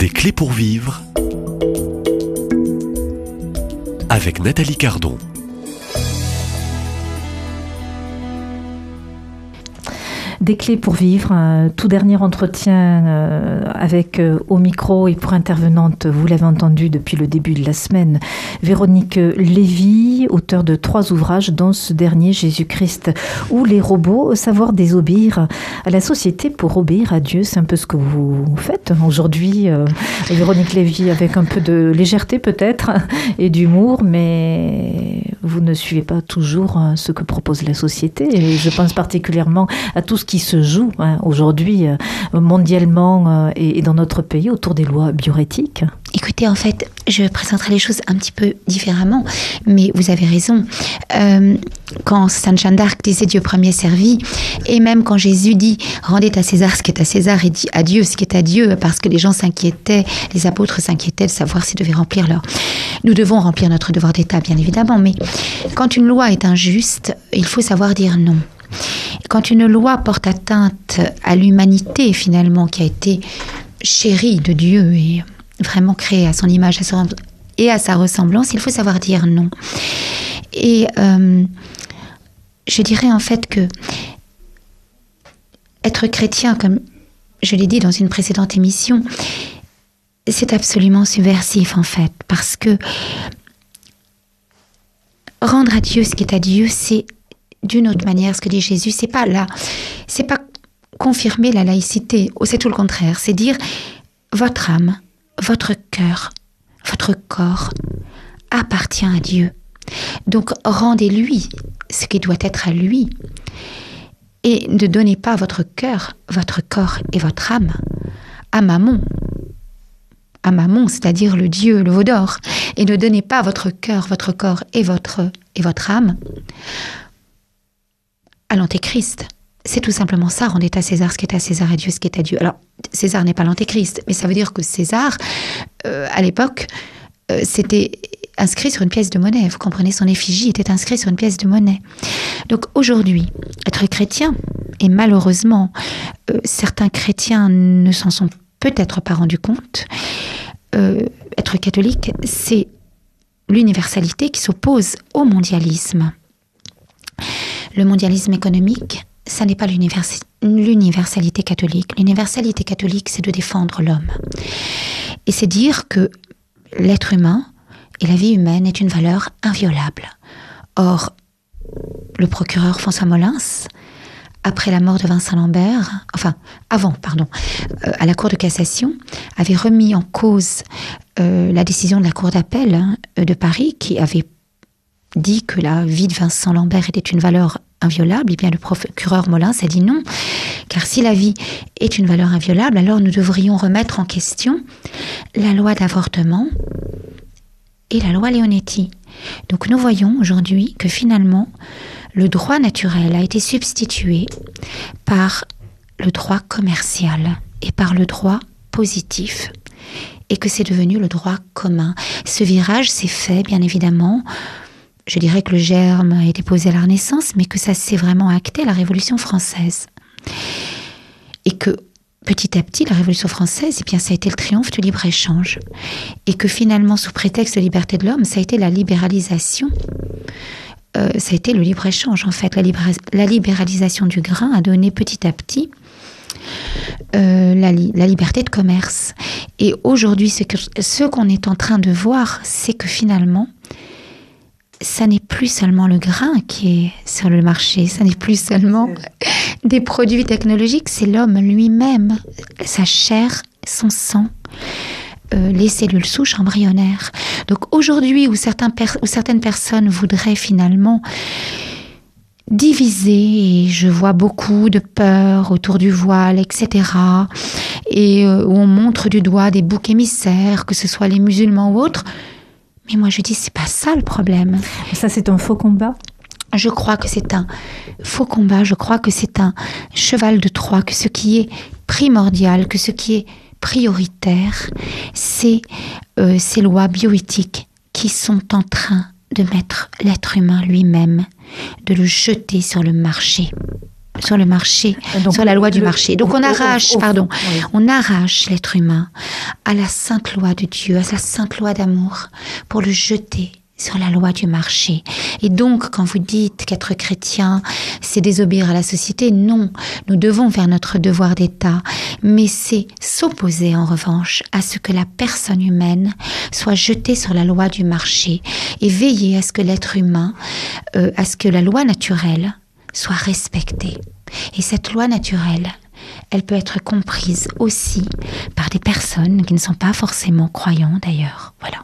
Des clés pour vivre avec Nathalie Cardon. Des clés pour vivre, tout dernier entretien avec au micro et pour intervenante, vous l'avez entendu depuis le début de la semaine, Véronique Lévy, auteure de 3 ouvrages, dont ce dernier, Jésus-Christ ou les robots, savoir désobéir à la société pour obéir à Dieu. C'est un peu ce que vous faites aujourd'hui, Véronique Lévy, avec un peu de légèreté peut-être et d'humour, mais vous ne suivez pas toujours ce que propose la société. Et je pense particulièrement à tout ce qui se joue aujourd'hui mondialement et dans notre pays autour des lois bioéthiques. Écoutez, en fait, je présenterai les choses un petit peu différemment, mais vous avez raison. Quand Sainte Jeanne d'Arc disait Dieu premier servi, et même quand Jésus dit rendez à César ce qui est à César et dit à Dieu ce qui est à Dieu, parce que les gens s'inquiétaient, les apôtres s'inquiétaient de savoir s'ils devaient remplir leur... Nous devons remplir notre devoir d'État, bien évidemment, mais quand une loi est injuste, il faut savoir dire non. Quand une loi porte atteinte à l'humanité, finalement, qui a été chérie de Dieu et vraiment créée à son image et à sa ressemblance, il faut savoir dire non. Et je dirais en fait que être chrétien, comme je l'ai dit dans une précédente émission, c'est absolument subversif en fait, parce que rendre à Dieu ce qui est à Dieu, c'est d'une autre manière, ce que dit Jésus, c'est pas confirmer la laïcité, c'est tout le contraire, c'est dire votre âme, votre cœur, votre corps appartient à Dieu. Donc rendez-lui ce qui doit être à lui et ne donnez pas votre cœur, votre corps et votre âme à Mammon, c'est-à-dire le Dieu, le veau d'or, et ne donnez pas votre cœur, votre corps et votre âme à l'antéchrist. C'est tout simplement ça, rendez à César ce qui est à César et Dieu ce qui est à Dieu. Alors, César n'est pas l'antéchrist, mais ça veut dire que César, à l'époque, c'était inscrit sur une pièce de monnaie. Vous comprenez, son effigie était inscrite sur une pièce de monnaie. Donc aujourd'hui, être chrétien, et malheureusement, certains chrétiens ne s'en sont peut-être pas rendus compte, être catholique, c'est l'universalité qui s'oppose au mondialisme. Le mondialisme économique, ça n'est pas l'universalité catholique. L'universalité catholique, c'est de défendre l'homme. Et c'est dire que l'être humain et la vie humaine est une valeur inviolable. Or, le procureur François Molins, après la mort de Vincent Lambert, à la Cour de cassation, avait remis en cause la décision de la Cour d'appel de Paris qui avait dit que la vie de Vincent Lambert était une valeur inviolable. Eh bien, le procureur Molins a dit non, car si la vie est une valeur inviolable, alors nous devrions remettre en question la loi d'avortement et la loi Leonetti. Donc nous voyons aujourd'hui que finalement, le droit naturel a été substitué par le droit commercial et par le droit positif, et que c'est devenu le droit commun. Ce virage s'est fait, bien évidemment, je dirais que le germe a été posé à la Renaissance, mais que ça s'est vraiment acté à la Révolution française. Et que petit à petit, la Révolution française, eh bien, ça a été le triomphe du libre-échange. Et que finalement, sous prétexte de liberté de l'homme, ça a été la libéralisation. Ça a été le libre-échange, en fait. La libéralisation du grain a donné petit à petit la liberté de commerce. Et aujourd'hui, ce qu'on est en train de voir, c'est que finalement, ça n'est plus seulement le grain qui est sur le marché, ça n'est plus seulement des produits technologiques, c'est l'homme lui-même, sa chair, son sang, les cellules souches embryonnaires. Donc aujourd'hui, où certaines personnes voudraient finalement diviser, et je vois beaucoup de peur autour du voile, etc., et où on montre du doigt des boucs émissaires, que ce soit les musulmans ou autres. Mais moi, je dis, c'est pas ça le problème. Ça, c'est un faux combat ? Je crois que c'est un faux combat. Je crois que c'est un cheval de Troie, que ce qui est primordial, que ce qui est prioritaire, c'est ces lois bioéthiques qui sont en train de mettre l'être humain lui-même, de le jeter sur le marché. sur le marché, donc, sur la loi du marché. Donc on arrache l'être humain à la sainte loi de Dieu, à sa sainte loi d'amour, pour le jeter sur la loi du marché. Et donc, quand vous dites qu'être chrétien, c'est désobéir à la société, non, nous devons faire notre devoir d'État, mais c'est s'opposer en revanche à ce que la personne humaine soit jetée sur la loi du marché et veiller à ce que l'être humain, à ce que la loi naturelle soit respectée. Et cette loi naturelle, elle peut être comprise aussi par des personnes qui ne sont pas forcément croyants d'ailleurs. Voilà.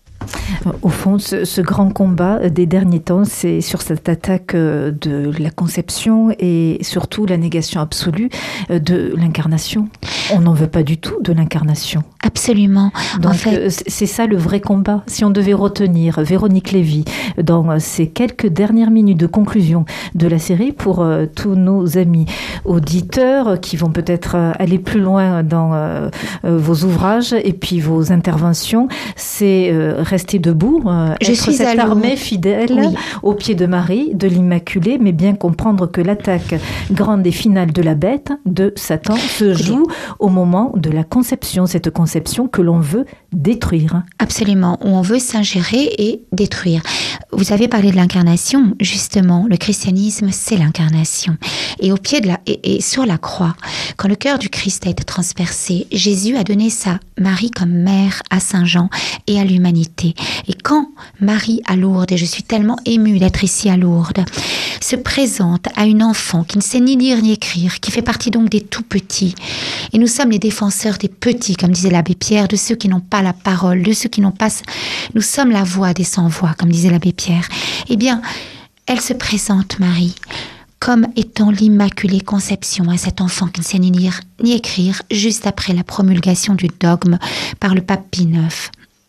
Au fond, ce grand combat des derniers temps, c'est sur cette attaque de la conception et surtout la négation absolue de l'incarnation. On n'en veut pas du tout de l'incarnation. Absolument. Donc, en fait, c'est ça le vrai combat. Si on devait retenir Véronique Lévy dans ces quelques dernières minutes de conclusion de la série pour tous nos amis auditeurs qui vont peut-être aller plus loin dans vos ouvrages et puis vos interventions, c'est rester debout, être cette armée fidèle au pied de Marie, de l'Immaculée, mais bien comprendre que l'attaque grande et finale de la bête, de Satan, se joue au moment de la conception, cette conception que l'on veut détruire. Absolument, où on veut s'ingérer et détruire. Vous avez parlé de l'incarnation, justement, le christianisme, c'est l'incarnation. Et au pied de et sur la croix, quand le cœur du Christ a été transpercé, Jésus a donné sa Marie comme mère à Saint Jean et à l'humanité. Et quand Marie à Lourdes, et je suis tellement émue d'être ici à Lourdes, se présente à une enfant qui ne sait ni lire ni écrire, qui fait partie donc des tout petits, et nous sommes les défenseurs des petits, comme disait l'abbé Pierre, de ceux qui n'ont pas la parole, de ceux qui n'ont pas... Nous sommes la voix des sans-voix, comme disait l'abbé Pierre. Eh bien, elle se présente, Marie, comme étant l'Immaculée Conception à cet enfant qui ne sait ni lire ni écrire, juste après la promulgation du dogme par le pape Pie IX.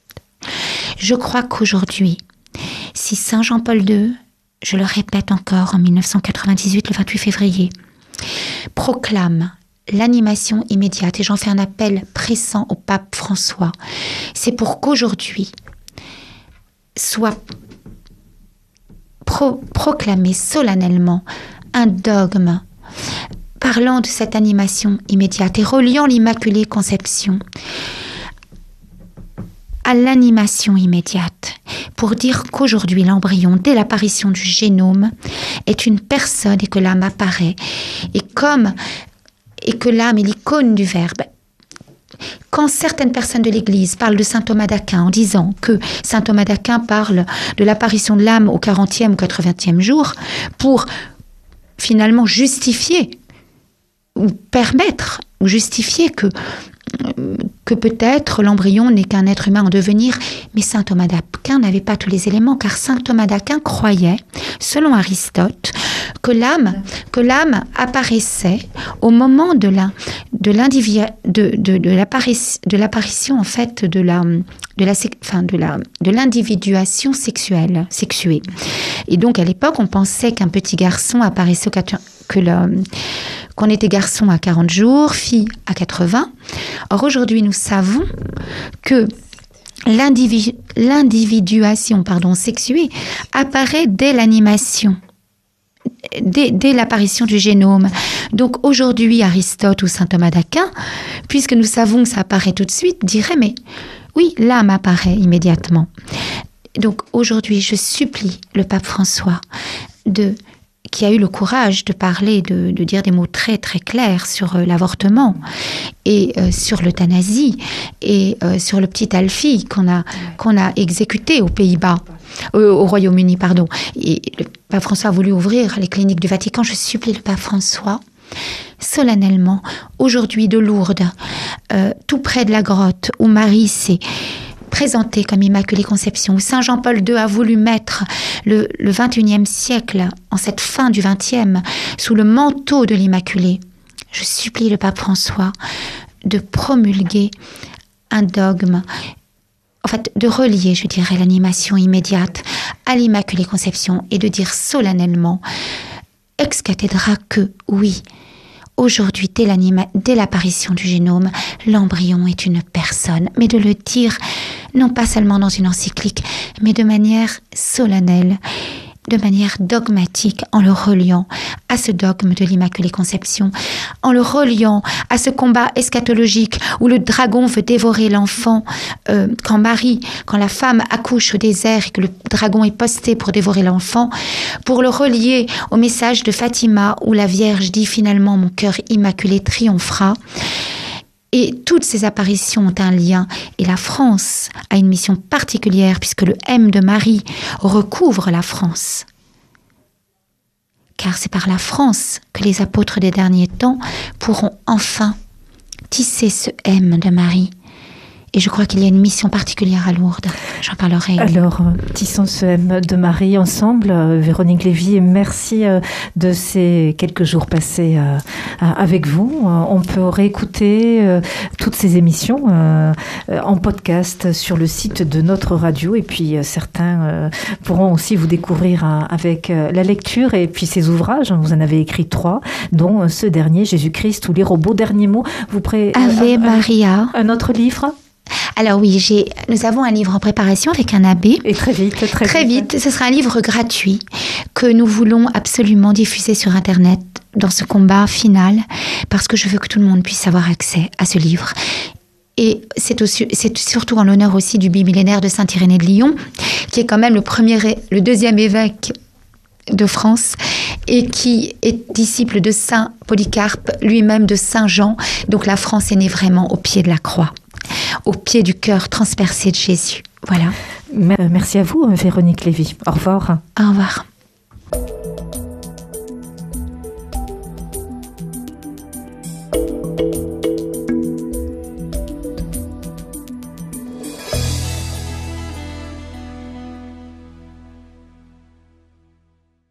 Je crois qu'aujourd'hui, si Saint Jean-Paul II, je le répète encore en 1998, le 28 février, proclame l'animation immédiate, et j'en fais un appel pressant au pape François, c'est pour qu'aujourd'hui soit proclamé solennellement un dogme parlant de cette animation immédiate et reliant l'Immaculée Conception à l'animation immédiate, pour dire qu'aujourd'hui l'embryon, dès l'apparition du génome, est une personne et que l'âme apparaît, et que l'âme est l'icône du Verbe. Quand certaines personnes de l'Église parlent de saint Thomas d'Aquin en disant que saint Thomas d'Aquin parle de l'apparition de l'âme au 40e ou 80e jour pour finalement justifier ou permettre ou justifier que peut-être l'embryon n'est qu'un être humain en devenir, mais saint Thomas d'Aquin n'avait pas tous les éléments, car saint Thomas d'Aquin croyait, selon Aristote, que l'âme apparaissait au moment de l'apparition en fait de l'individuation sexuée. Et donc à l'époque, on pensait qu'un petit garçon apparaissait qu'on était garçon à 40 jours, fille à 80. Or aujourd'hui, nous savons que l'individuation sexuée apparaît dès l'animation, dès l'apparition du génome. Donc aujourd'hui, Aristote ou saint Thomas d'Aquin, puisque nous savons que ça apparaît tout de suite, dirait mais oui, l'âme apparaît immédiatement. Donc aujourd'hui, je supplie le pape François qui a eu le courage de parler, de dire des mots très très clairs sur l'avortement et sur l'euthanasie et sur le petit Alfie qu'on a exécuté aux Pays-Bas, au Royaume-Uni, pardon. Et le pape François a voulu ouvrir les cliniques du Vatican. Je supplie le pape François, solennellement, aujourd'hui de Lourdes, tout près de la grotte où Marie s'est présentée comme Immaculée Conception, où Saint Jean-Paul II a voulu mettre le 21e siècle, en cette fin du 20e, sous le manteau de l'Immaculée. Je supplie le pape François de promulguer un dogme, en fait, de relier, je dirais, l'animation immédiate à l'Immaculée Conception et de dire solennellement, ex cathedra, que oui, aujourd'hui, dès l'apparition du génome, l'embryon est une personne, mais de le dire non pas seulement dans une encyclique, mais de manière solennelle de manière dogmatique, en le reliant à ce dogme de l'Immaculée Conception, en le reliant à ce combat eschatologique où le dragon veut dévorer l'enfant, quand la femme accouche au désert et que le dragon est posté pour dévorer l'enfant, pour le relier au message de Fatima où la Vierge dit finalement « Mon cœur immaculé triomphera ». Et toutes ces apparitions ont un lien. Et la France a une mission particulière puisque le M de Marie recouvre la France. Car c'est par la France que les apôtres des derniers temps pourront enfin tisser ce M de Marie. Et je crois qu'il y a une mission particulière à Lourdes. J'en parlerai. Alors, tissons ce M de Marie ensemble. Véronique Lévy, merci de ces quelques jours passés avec vous. On peut réécouter toutes ces émissions en podcast sur le site de notre radio. Et puis, certains pourront aussi vous découvrir avec la lecture et puis ces ouvrages. Vous en avez écrit 3, dont ce dernier, Jésus-Christ ou les robots. Dernier mot, vous Ave Maria. Un autre livre? Alors oui, nous avons un livre en préparation avec un abbé. Et très vite. Ce sera un livre gratuit que nous voulons absolument diffuser sur Internet dans ce combat final, parce que je veux que tout le monde puisse avoir accès à ce livre. Et c'est surtout en l'honneur aussi du bimillénaire de Saint-Irénée de Lyon, qui est quand même le deuxième évêque de France et qui est disciple de Saint Polycarpe, lui-même de Saint Jean. Donc la France est née vraiment au pied de la croix, au pied du cœur transpercé de Jésus. Voilà. Merci à vous, Véronique Lévy. Au revoir. Au revoir.